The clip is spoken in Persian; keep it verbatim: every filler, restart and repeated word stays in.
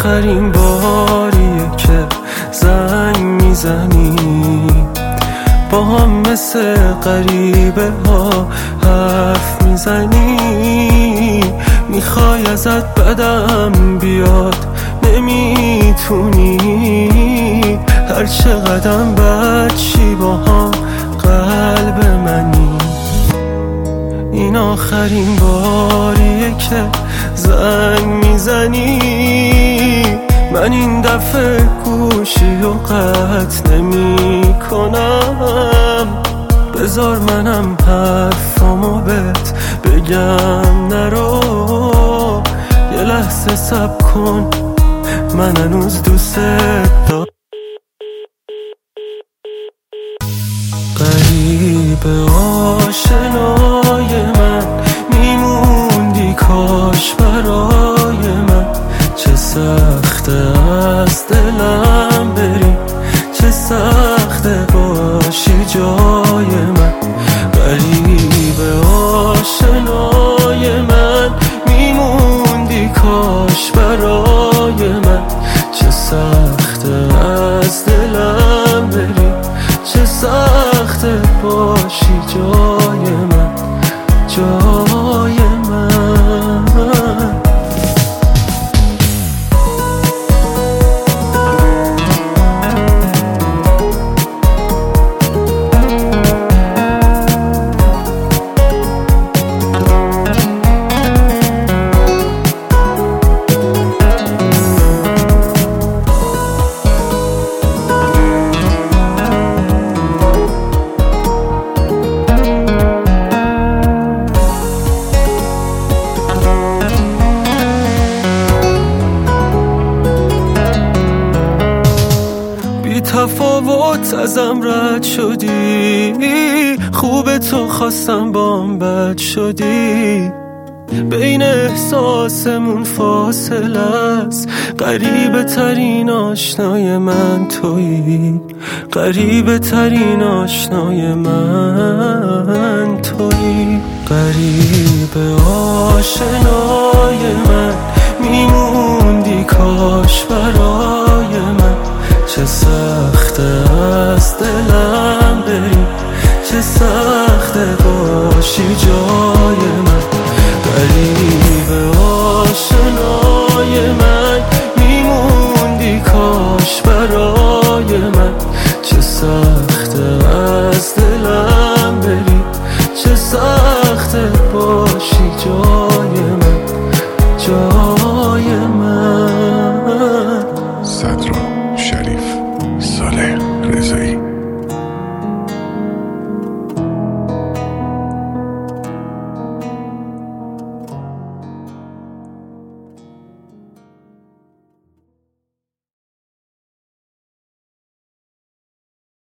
آخرین باریه که زنگ میزنی، با هم مثل غریبه ها حرف میزنی. میخوای ازت بدم بیاد نمیتونی، هر چقدرم بد چی با هم قلب منی. این آخرین باریه که زنگ میزنی، من این دفعه گوشی و قطع نمی کنم. بذار منم حرفامو بهت بگم نرو، یه لحظه صبر کن من هنوز دوست دارم. غریب آشنای من میموندی کاش برای من، چه سخته از دلم بری، چه سخته باشی جای من. غریب آشنای من میموندی کاش برای من، چه سخته از دلم بری، چه سخته باشی جای من، جای من. تفاوت ازم رد شدی، خوب تو خواستم بام بد شدی. بین احساسمون فاصله است، غریبه ترین آشنای من تویی، غریبه ترین آشنای من تویی. غریبه آشنای من میموندی کاش برای من، چه سخته از دلم بری، چه سخته باشی جای من. غریب آشنای من میموندی کاش برای من، چه سخته